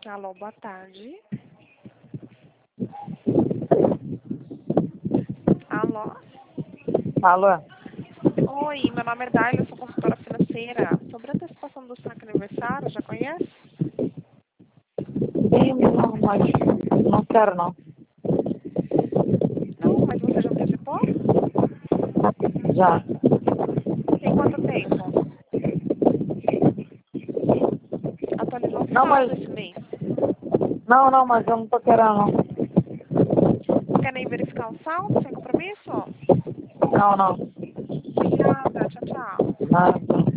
Alô, boa tarde. Alô? Alô? Oi, meu nome é Daila, eu sou consultora financeira. Sobre a antecipação do saque aniversário, já conhece? Sim, não, mas não quero não. Não, mas você já antecipou? Já. Tem quanto tempo? Atualizou o Não, saldo mas. esse mês. Não, mas eu não tô querendo não. Não quer nem verificar o saldo sem compromisso? Não. Obrigada, tchau, tchau. Nada.